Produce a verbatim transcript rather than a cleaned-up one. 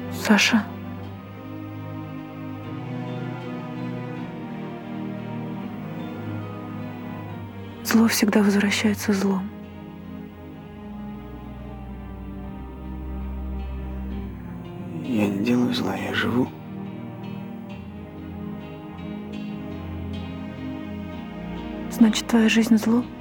Саша. Зло всегда возвращается злом. Я не делаю зла, я живу. Значит, твоя жизнь зло?